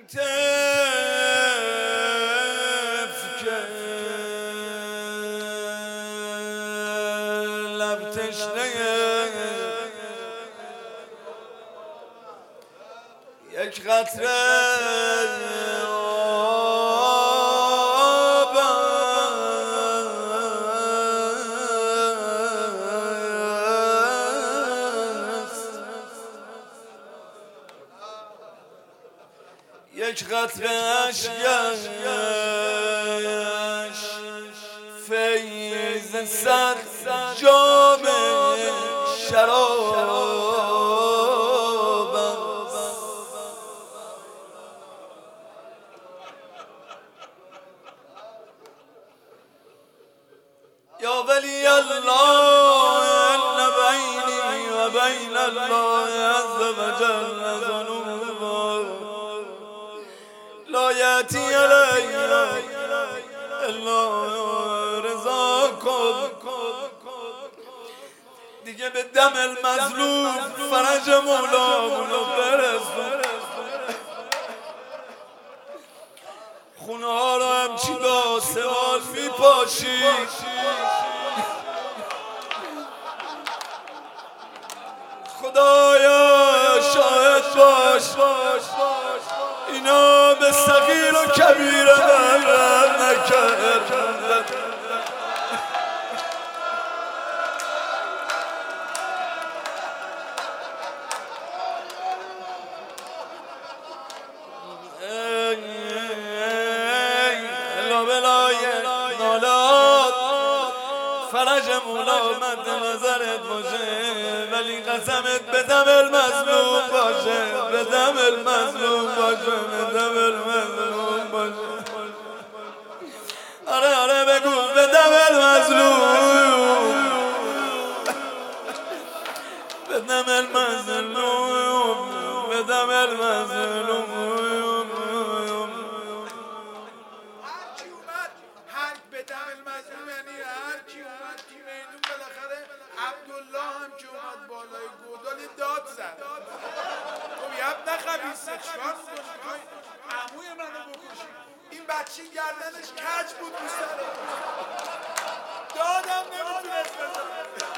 تفکر لب تشنه یک قطره آب است، یک قطره اشکش فیض صد جام شراب است. یا ولی الله ان بینی و بین الله عز وجل ذنوب لا یأتی علی الا رضاکم. دیگه به دم المظلوم فرج مولامونو برسون. خونه ها رو همچی به آسمان میپاشی، خدایا شاهد باش اینا به صغیر و کبیر من رحم نکردن. فرج مولا مد نظرت باشه، ولی قسمت به دم المظلوم باشه، به دم المظلوم باشه، به دم المظلوم باشه. آره آره بگو به دم المظلوم، به دم المظلوم، به دم المظلوم. عبدالله هم که اومد بالای گودالی داد زد. خب یبنه خبیثه چکار میکنی؟ عموی منو بکشی. این بچه گردنش کج بود رو سره، دادم نمیتونست بزنه.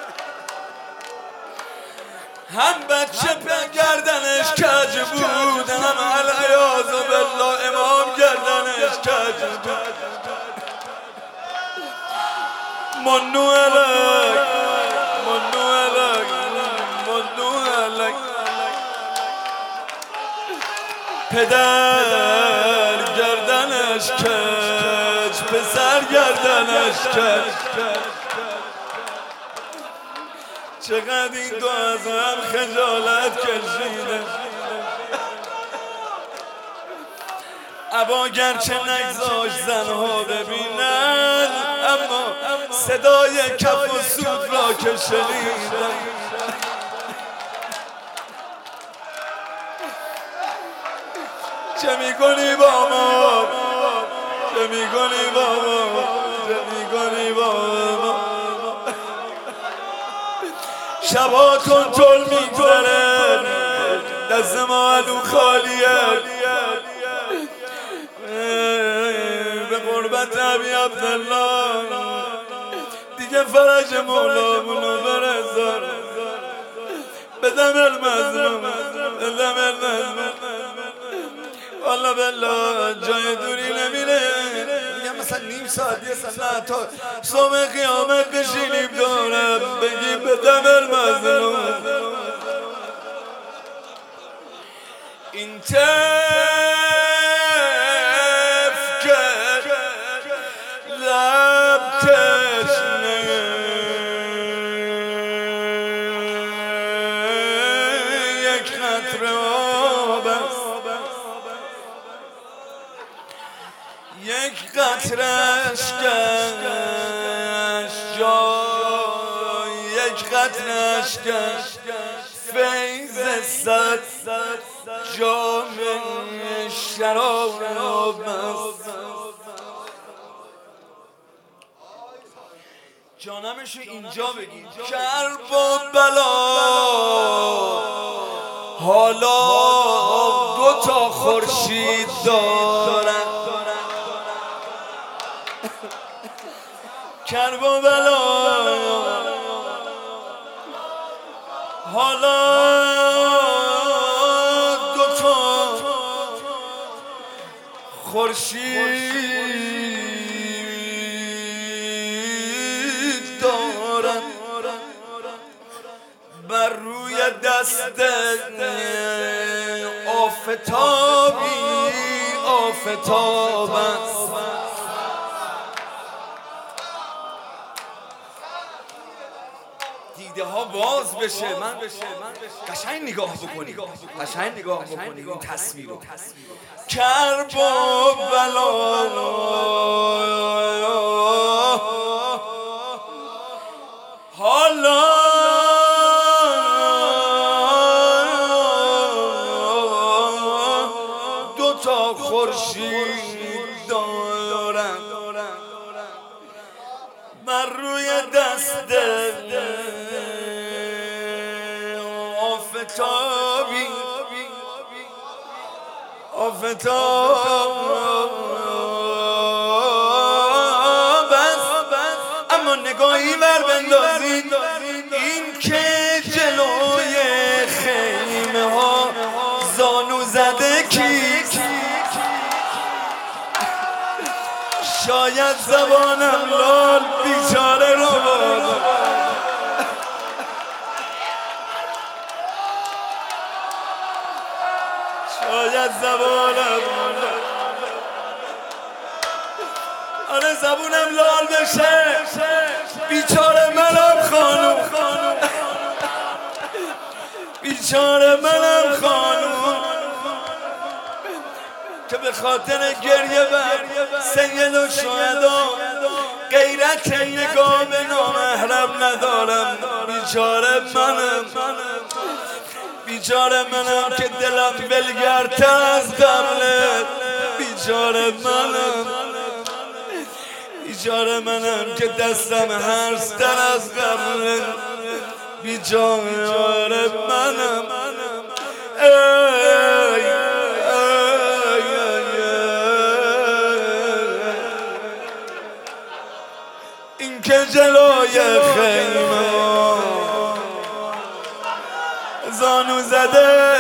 هم بچه پر گردنش کج بود، هم العیاذ بالله امام گردنش کج بود. منو الک منو الک منو الک. پدر گردنش کج، پسر گردنش کج. چقدر این دو از هم خجالت کشیده. ابا گرچه نگذاشت زنها ببینن، اما صدای کف و سود را که شنیدن. چه میکنی با ما، چه میکنی با ما، چه میکنی با ما. شبا تل میگذره، دست ما علو خالیه. به قربت ابی عبدالله دیگه فرج مولامونو برسان. به دم المظلوم، به دم المظلوم. والا بالله جای دوری نمیره. میگم مثلا نیم ساعت یه ساعت تا صبح قیامت بشینیم دورم بگیم به دم المظلوم. این لب تشنه یک قطره آب است، یک قطره اشکش جای، یک قطره اشکش فیض صد جام شراب است. جانمشو اینجا بگید. کرب و بلا حالا دو تا خورشید دارد کرب و بلا حالا دوتا خورشید دارد بر روی دست آفتاب است دیده ها باز بشه من قشنگ نگاه بکنی این تصویر رو کرب و بلا حالا دوتا خورشید دارم بر روی دست آفتاب است اما نگاهی بر بندازید این که جلوی خیمه ها زانو زده کیست شاید زبانم لال بیچاره رو بازم شاید زبانم آره زبونم لال بشه بیچاره منم خانوم بیچاره منم خانوم که به خاطر گریه بر سید و شهدا غیرت نگاه به نامحرم ندارم بیچاره منم که دلم بلگرتر از قبله بیچاره منم که دستم هرستر از قبله بیچاره منم این که جلوی خیمه زانو زده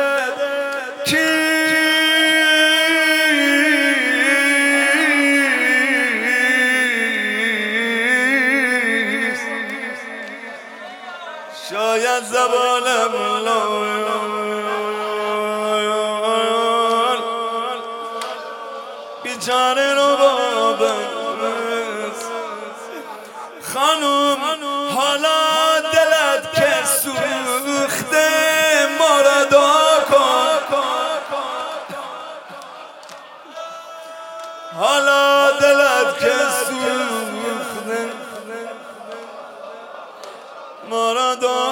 کیست شاید زبانم لال بیچاره رو بابم خانوم حالا دلت که سوخته مردا کن حالا دلت که سوخته مردا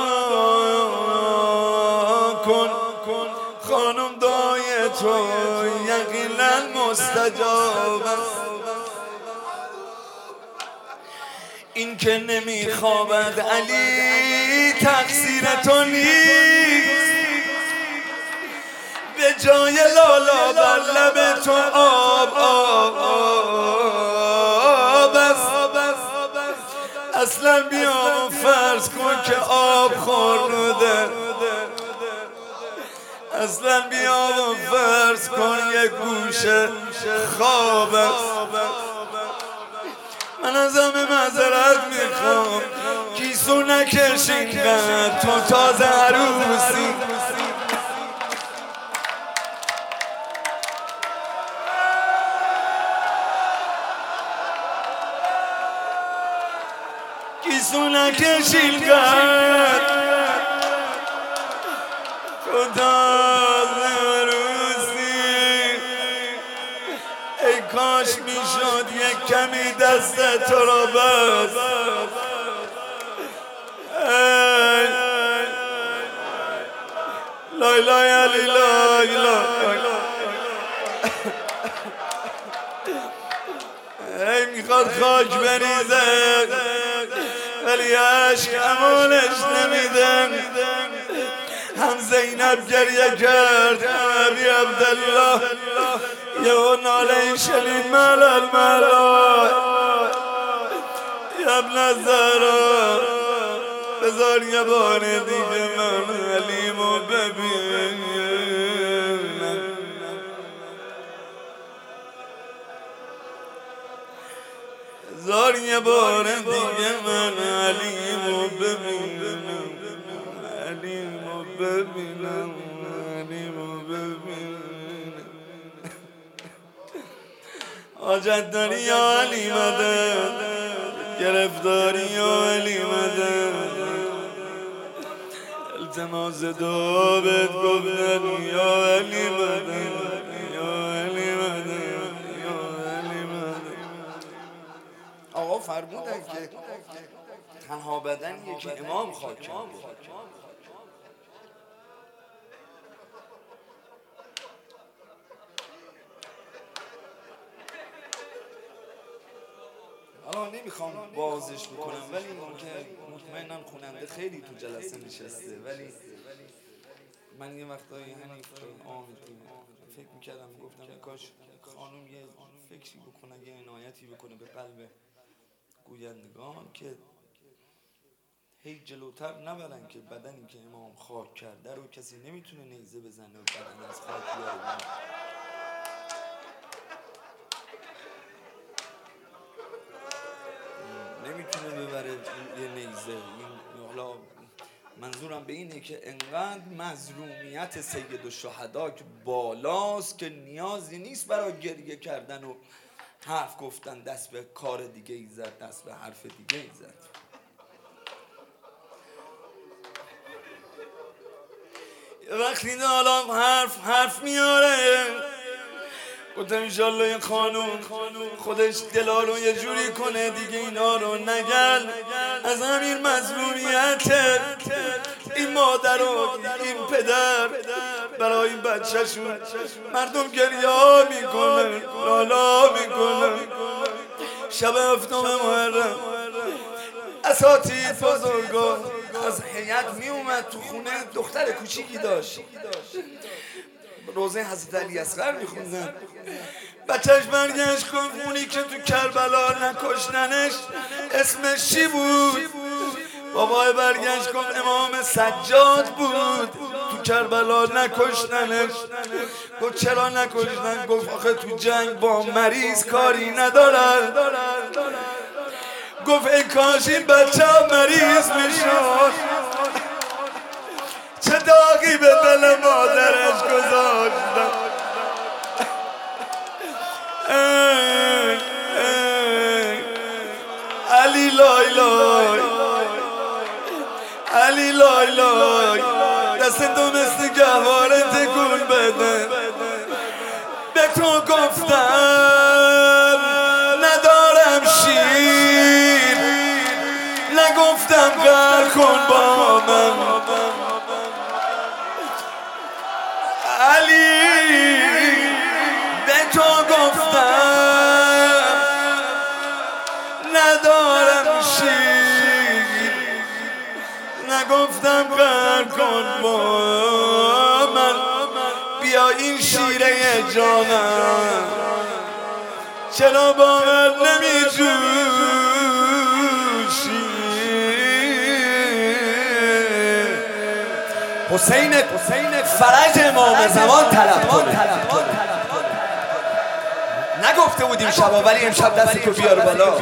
کن خانوم دعای تو یقینا مستجاب است این که نمیخوابد علی تقصیر تو نیست به جای لالا بر لب تو آب است اصلا بیا فرض کن که آب خورده اصلا بیا فرض کن یک گوشه خواب است من از همه معذرت میخوام کیسو نکش اینقدر تو تازه عروسی کیسو نکش اینقدر تو تازه عروسی ای کاش میشد یک کمی دست تو را بست لای لای علی لای لای ای میخواد خاک بریزه ولی عشق امانش نمیدن هم زینب گریه کرد علی عبدالله یه ناله شنید ملال ملال یا ابن زهرا بذار یه بار دیگه من علیمو ببینم بذار یه بار دیگه من علیمو ببینم علیمو ببینم علیمو ببینم حاجت داری یا علی مدد گرفتاری یا علی مدد التماس دعا بهت گفتن یا علی مدد یا علی مدد یا علی مدد. آقا فرمودن که تنها بدنیه که امام خاک کرد. الان نمیخوام بازش بکنم ولی مطمئنم خوننده خیلی تو جلسه نشسته ولی من یه وقتایی حنیف فکر میکردم گفتم کاش خانم یه فکری بکنه یه عنایتی بکنه به قلب گویندگان که هی جلوتر نبرن که بدنی که امام خاک کرده رو کسی نمیتونه نیزه بزنه و بدن از خاک بیاره. نمیتونه ببره یه نیزه. حالا منظورم به اینه که انقدر مظلومیت سید الشهدا که بالاست که نیازی نیست برای گریه کردن و حرف گفتن. دست به کار دیگه ای زد، دست به حرف دیگه ای زد. وقتی حالا حرف میاره گفتم انشالله این خانوم خودش دلا رو یه جوری کنه دیگه اینا رو نگل. از همین مظلومیت این مادر و این پدر برای این بچه‌شون مردم گریه میکنه لالا میکنه. شب هفتم محرم اساتید بزرگان از هیئت می اومد تو خونه. دختر کوچیکی داشت روزه حضرت علی اصغر میخوندن. بچهش برگشت گفت اونی که تو کربلا نکشتنش اسمش چی بود؟ بابای برگشت گفت امام سجاد بود. تو کربلا نکشتنش. گفت چرا نکشتن؟ گفت آخه تو جنگ با مریض کاری ندارن. گفت ای کاش این بچه مریض میشد. چه داغی به دل مادرش گذاشتم. علی لای لای علی لای لای دست تو مثل گهواره تکون بده. به تو گفتم ندارم شیر نگفتم قهر کن با من. علی به تو گفتم ندارم شیر نگفتم قهر کن با من. بیا این شیره جانم چرا با من نمی حسین فرج امام زمان طلب کنه. نگفته بودیم شبا ولی امشب دست تو بیار بالا.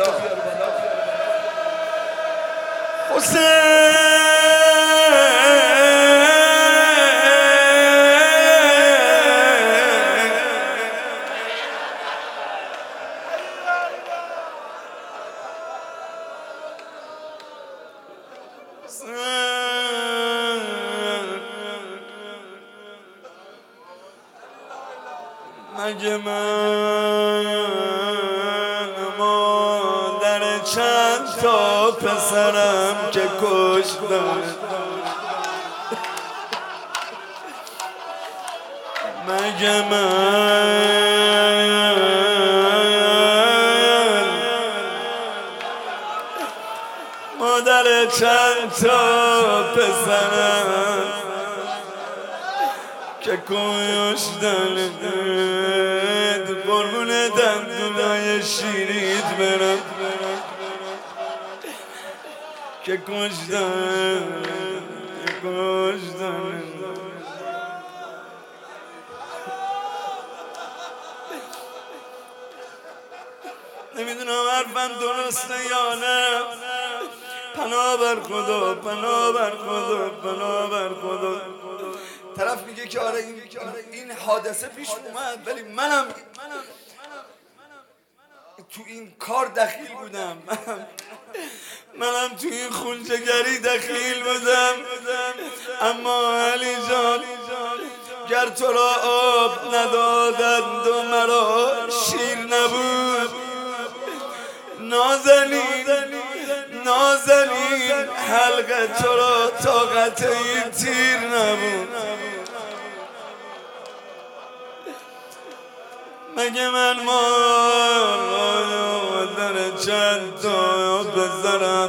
حسین مگه من مادر چند تا پسرم که کشتم؟ مگه من مادر چند تا پسرم کشتنت قربون دندونای شیریت برم که کشتنت نمیدونم حرفم درسته یا نه. پناه بر خدا، پناه بر خدا، پناه بر خدا. طرف میگه که آره این حادثه پیش اومد ولی منم تو این کار دخیل بودم، منم تو این خونجگری دخیل بودم. اما علی جان گر تو را آب ندادند و مرا شیر نبود، نازنین حلقه تو را طاقت این تیر نبود. مگه من مادر چند تا بذارم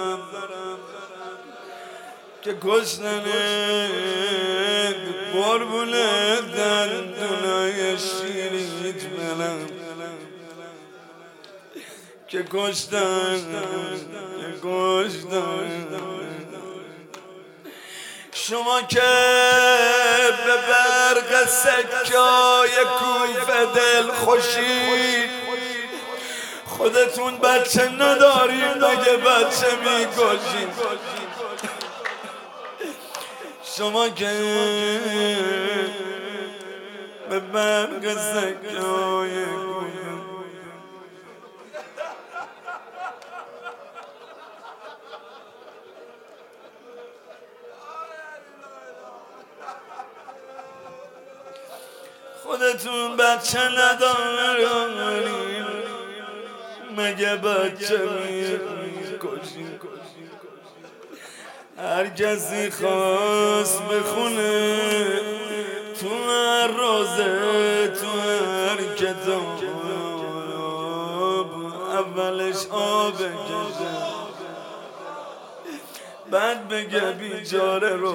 که کشتنه قربون دندونای شیریت برم که کشتن. شما که به برق سکای کوفه دل خوشید، خودتون بچه ندارید مگه بچه میکشید. شما که به برق سکای خودتون بچه ندارید مگه بچه میکشید. هر کسی خواست بخونه تو هر روزه تو هر کتاب اولش آب بکشه بعد بگه بیچاره رو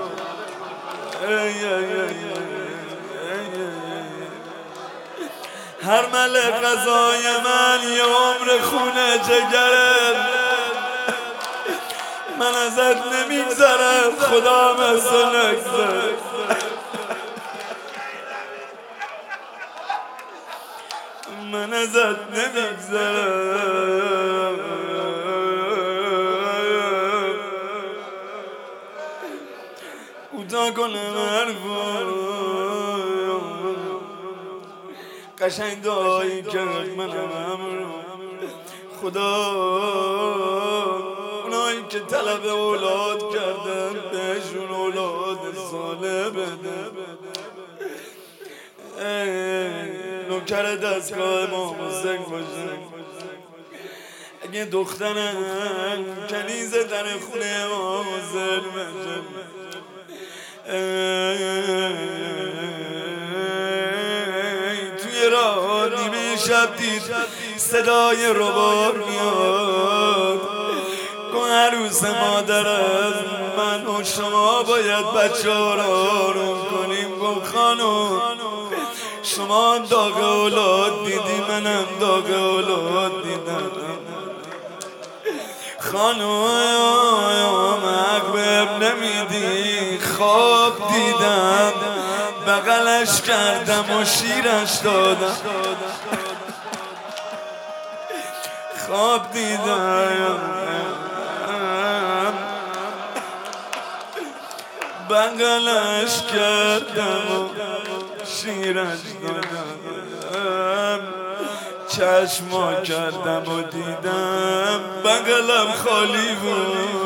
هر مل غذای من یه عمر خونه جگره، من ازت نمیگذرم خدا مثل نگذره. من ازت نمیگذرم کوتاه کنم حرفو. قشنگ دعایی کرد منم خدا اونایی که طلب اولاد کردن بهشون اولاد صالح بده. نوکر دستگاه امام حسین باشن اگه دخترم کنیز در خونه امام حسین باشن نیمه شب دید صدای رباب میاد گفت عروس مادر از من و شما باید بچه ها را آروم کنیم. گفت خانم شما داغ اولاد دیدی منم داغ اولاد دیدم. خانم اکبر نمیدی خواب دیدم بغلش کردم و شیرش دادم. خواب دیدم بغلش کردم و شیرش دادم. چشما کردم و دیدم بغلم خالی بود